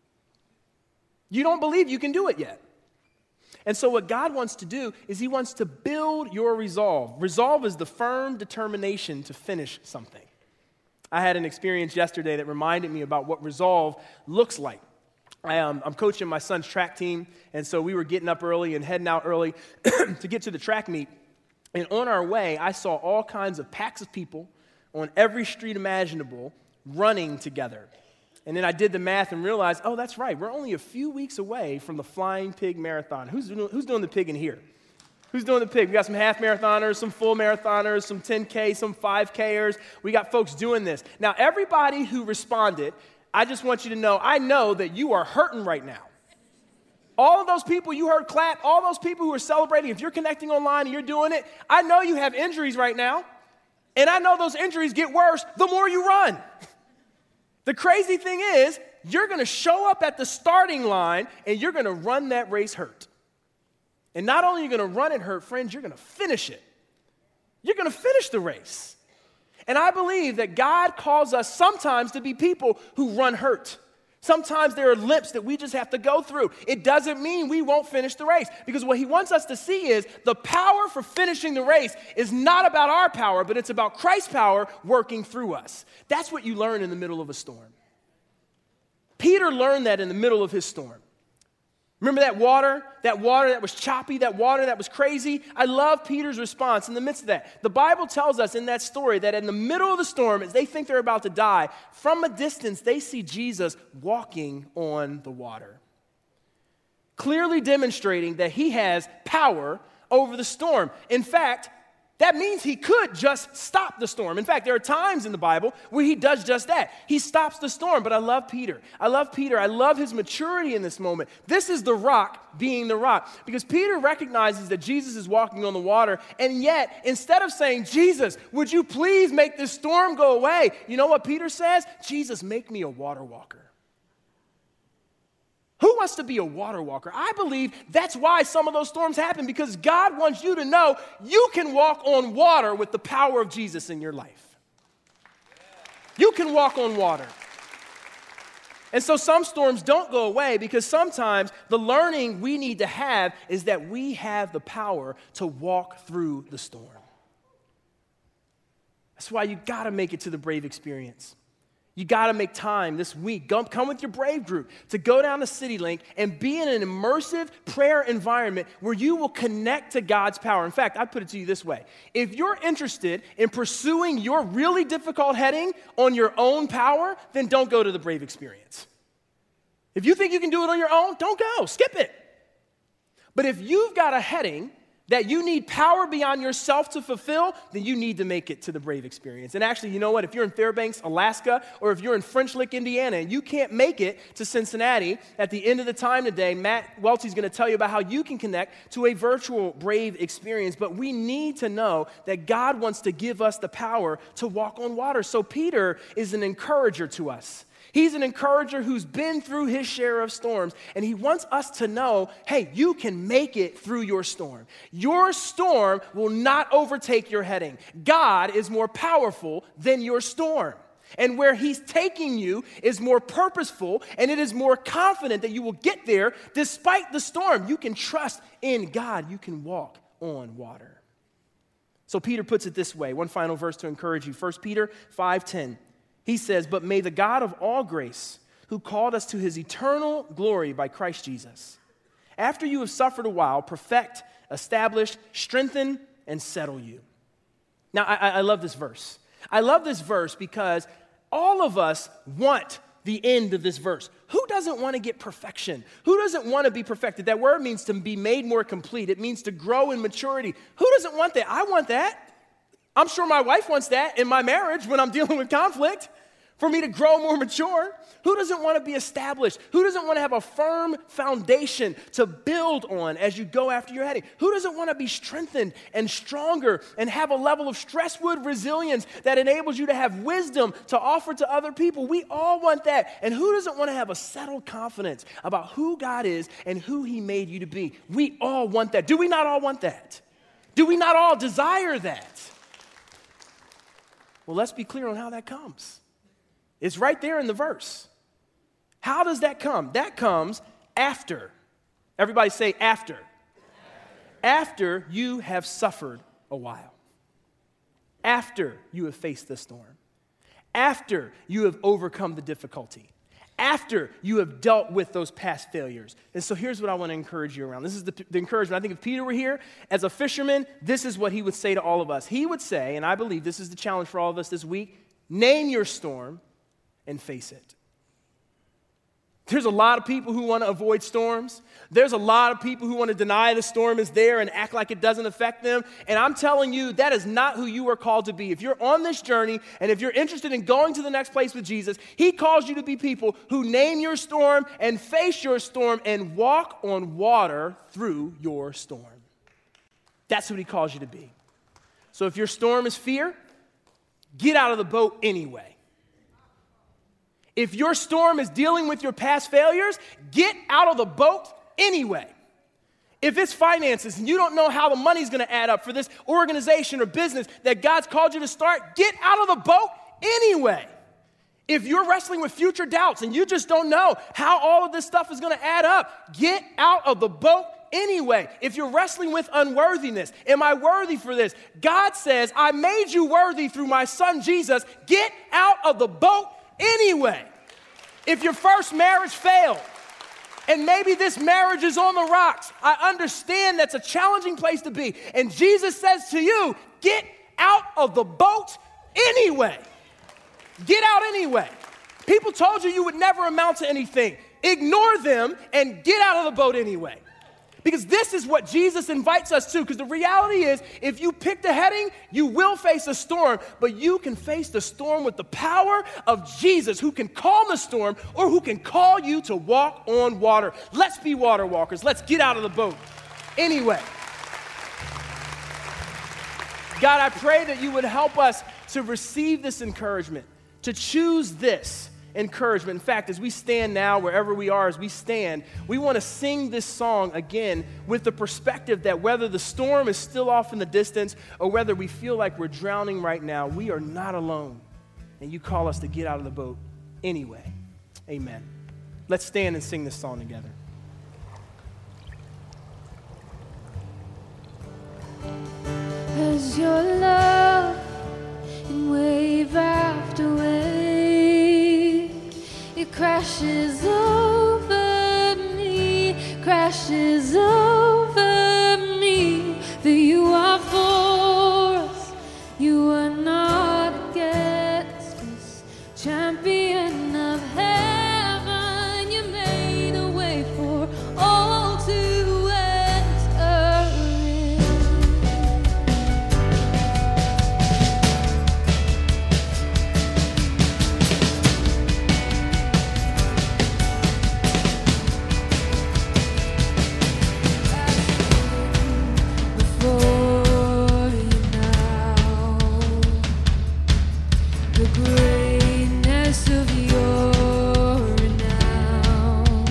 You don't believe you can do it yet. And so what God wants to do is he wants to build your resolve. Resolve is the firm determination to finish something. I had an experience yesterday that reminded me about what resolve looks like. I, um, I'm coaching my son's track team, and so we were getting up early and heading out early to get to the track meet. And on our way, I saw all kinds of packs of people on every street imaginable running together. And then I did the math and realized, oh, that's right. We're only a few weeks away from the Flying Pig Marathon. Who's, who's doing the pig in here? Who's doing the pig? We got some half marathoners, some full marathoners, some ten K, some five Kers. We got folks doing this. Now, everybody who responded, I just want you to know, I know that you are hurting right now. All of those people you heard clap, all those people who are celebrating, if you're connecting online and you're doing it, I know you have injuries right now. And I know those injuries get worse the more you run. The crazy thing is, you're going to show up at the starting line and you're going to run that race hurt. And not only are you going to run it hurt, friends, you're going to finish it. You're going to finish the race. And I believe that God calls us sometimes to be people who run hurt. Sometimes there are limps that we just have to go through. It doesn't mean we won't finish the race, because what he wants us to see is the power for finishing the race is not about our power, but it's about Christ's power working through us. That's what you learn in the middle of a storm. Peter learned that in the middle of his storm. Remember that water? That water that was choppy, that water that was crazy? I love Peter's response in the midst of that. The Bible tells us in that story that in the middle of the storm, as they think they're about to die, from a distance they see Jesus walking on the water, clearly demonstrating that he has power over the storm. In fact, that means he could just stop the storm. In fact, there are times in the Bible where he does just that. He stops the storm, but I love Peter. I love Peter. I love his maturity in this moment. This is the rock being the rock, because Peter recognizes that Jesus is walking on the water, and yet, instead of saying, Jesus, would you please make this storm go away? You know what Peter says? Jesus, make me a water walker. Who wants to be a water walker? I believe that's why some of those storms happen, because God wants you to know you can walk on water with the power of Jesus in your life. You can walk on water. And so some storms don't go away, because sometimes the learning we need to have is that we have the power to walk through the storm. That's why you got to make it to the Brave experience. You got to make time this week. Go, come with your Brave group to go down to CityLink and be in an immersive prayer environment where you will connect to God's power. In fact, I put it to you this way. If you're interested in pursuing your really difficult heading on your own power, then don't go to the Brave experience. If you think you can do it on your own, don't go. Skip it. But if you've got a heading that you need power beyond yourself to fulfill, then you need to make it to the Brave experience. And actually, you know what? If you're in Fairbanks, Alaska, or if you're in French Lick, Indiana, and you can't make it to Cincinnati, at the end of the time today, Matt Welty's going to tell you about how you can connect to a virtual Brave experience. But we need to know that God wants to give us the power to walk on water. So Peter is an encourager to us. He's an encourager who's been through his share of storms, and he wants us to know, hey, you can make it through your storm. Your storm will not overtake your heading. God is more powerful than your storm. And where he's taking you is more purposeful, and it is more confident that you will get there despite the storm. You can trust in God. You can walk on water. So Peter puts it this way, one final verse to encourage you. First Peter five ten. He says, but may the God of all grace, who called us to his eternal glory by Christ Jesus, after you have suffered a while, perfect, establish, strengthen, and settle you. Now, I, I love this verse. I love this verse because all of us want the end of this verse. Who doesn't want to get perfection? Who doesn't want to be perfected? That word means to be made more complete. It means to grow in maturity. Who doesn't want that? I want that. I'm sure my wife wants that in my marriage when I'm dealing with conflict, for me to grow more mature. Who doesn't want to be established? Who doesn't want to have a firm foundation to build on as you go after your heading? Who doesn't want to be strengthened and stronger and have a level of stresswood resilience that enables you to have wisdom to offer to other people? We all want that. And who doesn't want to have a settled confidence about who God is and who he made you to be? We all want that. Do we not all want that? Do we not all desire that? Well, let's be clear on how that comes. It's right there in the verse. How does that come? That comes after. Everybody say after. After you have suffered a while. After you have faced the storm. After you have overcome the difficulty. After you have dealt with those past failures. And so here's what I want to encourage you around. This is the, the encouragement. I think if Peter were here as a fisherman, this is what he would say to all of us. He would say, and I believe this is the challenge for all of us this week, name your storm and face it. There's a lot of people who want to avoid storms. There's a lot of people who want to deny the storm is there and act like it doesn't affect them. And I'm telling you, that is not who you are called to be. If you're on this journey and if you're interested in going to the next place with Jesus, he calls you to be people who name your storm and face your storm and walk on water through your storm. That's what he calls you to be. So if your storm is fear, get out of the boat anyway. If your storm is dealing with your past failures, get out of the boat anyway. If it's finances and you don't know how the money's going to add up for this organization or business that God's called you to start, get out of the boat anyway. If you're wrestling with future doubts and you just don't know how all of this stuff is going to add up, get out of the boat anyway. If you're wrestling with unworthiness, am I worthy for this? God says, I made you worthy through my son Jesus. Get out of the boat anyway. If your first marriage failed, and maybe this marriage is on the rocks, I understand that's a challenging place to be. And Jesus says to you, get out of the boat anyway. Get out anyway. People told you you would never amount to anything. Ignore them and get out of the boat anyway. Because this is what Jesus invites us to. Because the reality is, if you pick the heading, you will face a storm. But you can face the storm with the power of Jesus, who can calm the storm or who can call you to walk on water. Let's be water walkers. Let's get out of the boat anyway. God, I pray that you would help us to receive this encouragement, to choose this encouragement. In fact, as we stand now, wherever we are, as we stand, we want to sing this song again with the perspective that whether the storm is still off in the distance or whether we feel like we're drowning right now, we are not alone. And you call us to get out of the boat anyway. Amen. Let's stand and sing this song together. As your love and crashes over me, crashes over me. For you are for us, you are not against us. Champion of heaven, you made a way for all to enter in. Before you now, the greatness of your renown.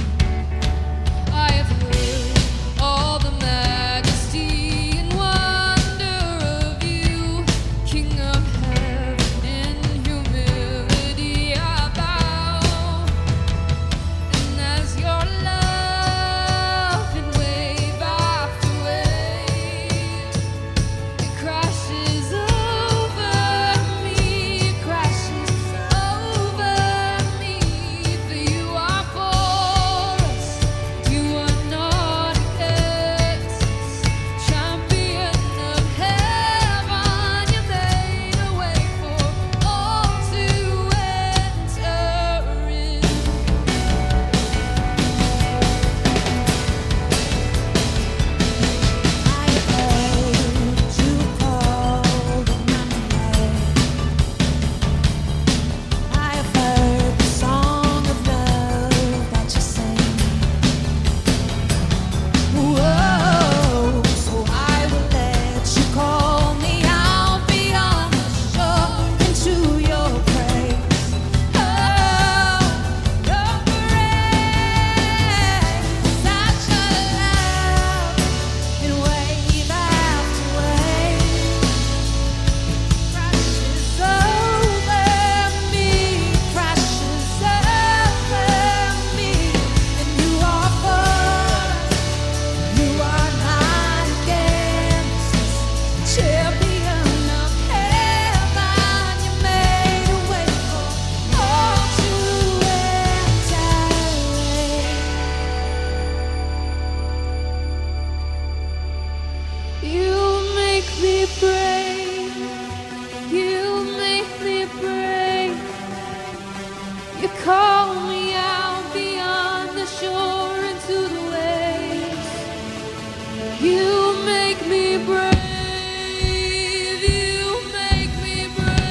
I have heard all the majesty and wonder of you, King of heaven. In humility I bow, and as your love in wave after wave, it crashes over me, it crashes over me. For you are for us, you are not against us. Champion of heaven, you made a way for all to enter in. I have heard the song of love that you sing. Whoa, so I will let you call me out beyond the shore into your praise. Oh, your praise, such a love in wave after wave. Crashes over me, crashes over me, and you are for us, you are not against us. Champion of heaven, you made a way for all to enter in. You make me brave, you make me brave. You call me out beyond the shore into the waves. You make me brave, you make me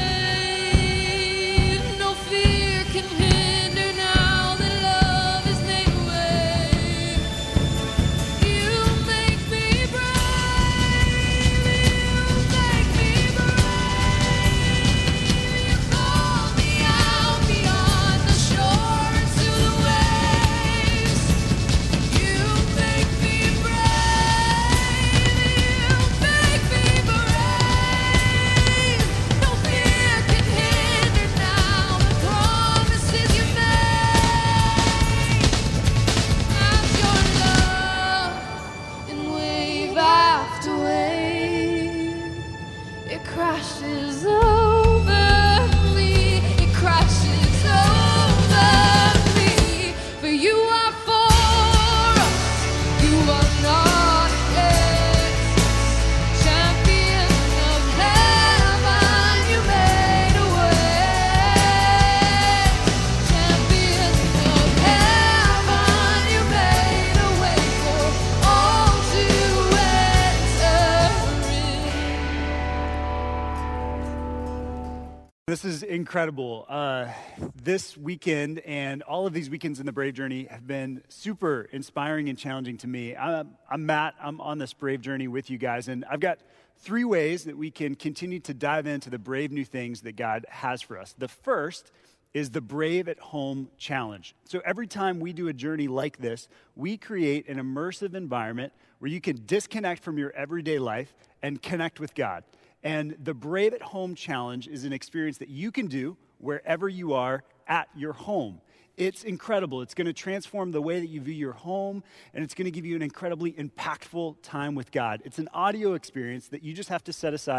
brave. No fear can hinder now that love has made a way. You make me brave, you make me brave. You call me out beyond the shore into the waves. You make me brave, you make me brave. No fear can hinder now the promises you made. As your love in wave after wave, it crashes over me, it crashes over me. For you are for us, you are not against us. Champion of heaven, you made a way. Champion of heaven, you made a way for all to enter in. This is incredible. Uh, this weekend and all of these weekends in the Brave Journey have been super inspiring and challenging to me. I'm, I'm Matt. I'm on this Brave Journey with you guys, and I've got three ways that we can continue to dive into the brave new things that God has for us. The first is the Brave at Home Challenge. So every time we do a journey like this, we create an immersive environment where you can disconnect from your everyday life and connect with God. And the Brave at Home Challenge is an experience that you can do wherever you are at your home. It's incredible. It's going to transform the way that you view your home, and it's going to give you an incredibly impactful time with God. It's an audio experience that you just have to set aside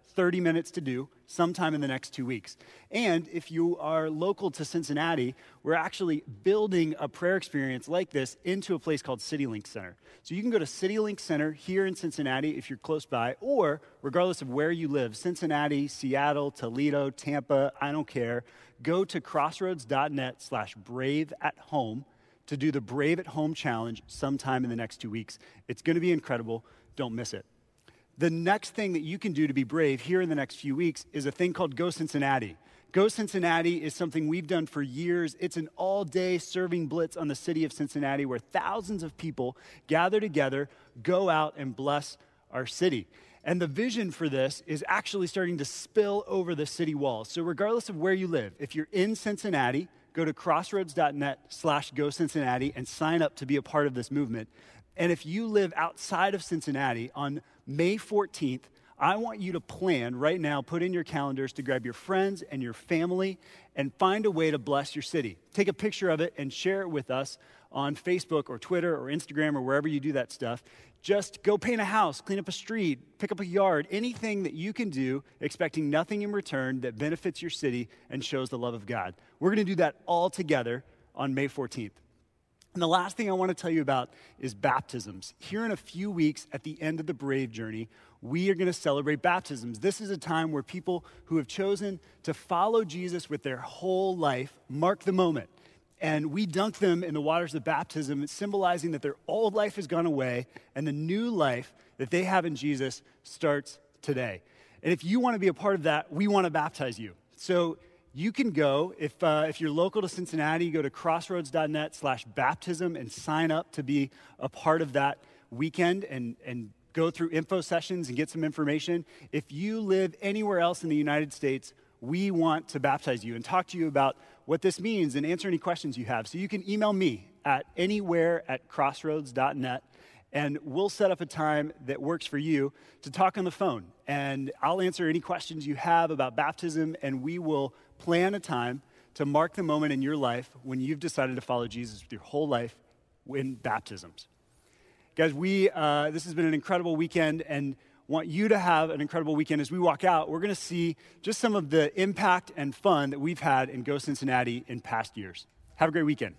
thirty minutes to do sometime in the next two weeks. And if you are local to Cincinnati, we're actually building a prayer experience like this into a place called CityLink Center. So you can go to CityLink Center here in Cincinnati if you're close by, or regardless of where you live, Cincinnati, Seattle, Toledo, Tampa, I don't care, go to crossroads.net slash brave at home to do the Brave at Home Challenge sometime in the next two weeks. It's going to be incredible. Don't miss it. The next thing that you can do to be brave here in the next few weeks is a thing called Go Cincinnati. Go Cincinnati is something we've done for years. It's an all-day serving blitz on the city of Cincinnati where thousands of people gather together, go out, and bless our city. And the vision for this is actually starting to spill over the city walls. So regardless of where you live, if you're in Cincinnati, go to crossroads.net slash go Cincinnati and sign up to be a part of this movement. And if you live outside of Cincinnati, on May fourteenth, I want you to plan right now, put in your calendars to grab your friends and your family and find a way to bless your city. Take a picture of it and share it with us on Facebook or Twitter or Instagram or wherever you do that stuff. Just go paint a house, clean up a street, pick up a yard, anything that you can do expecting nothing in return that benefits your city and shows the love of God. We're going to do that all together on May fourteenth. And the last thing I want to tell you about is baptisms. Here in a few weeks at the end of the Brave Journey, we are going to celebrate baptisms. This is a time where people who have chosen to follow Jesus with their whole life mark the moment. And we dunk them in the waters of baptism, symbolizing that their old life has gone away and the new life that they have in Jesus starts today. And if you want to be a part of that, we want to baptize you. So you can go, if uh, if you're local to Cincinnati, go to crossroads.net slash baptism and sign up to be a part of that weekend and, and go through info sessions and get some information. If you live anywhere else in the United States, we want to baptize you and talk to you about what this means and answer any questions you have. So you can email me at anywhere at crossroads.net. And we'll set up a time that works for you to talk on the phone. And I'll answer any questions you have about baptism, and we will plan a time to mark the moment in your life when you've decided to follow Jesus with your whole life in baptisms. Guys, we uh, this has been an incredible weekend, and want you to have an incredible weekend. As we walk out, we're going to see just some of the impact and fun that we've had in Go Cincinnati in past years. Have a great weekend.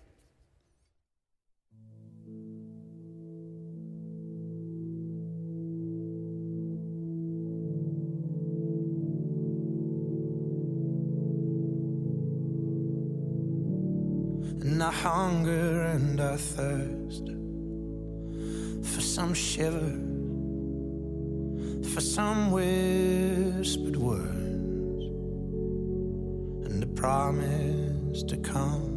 And I hunger and I thirst for some shiver, for some whispered words, and a promise to come.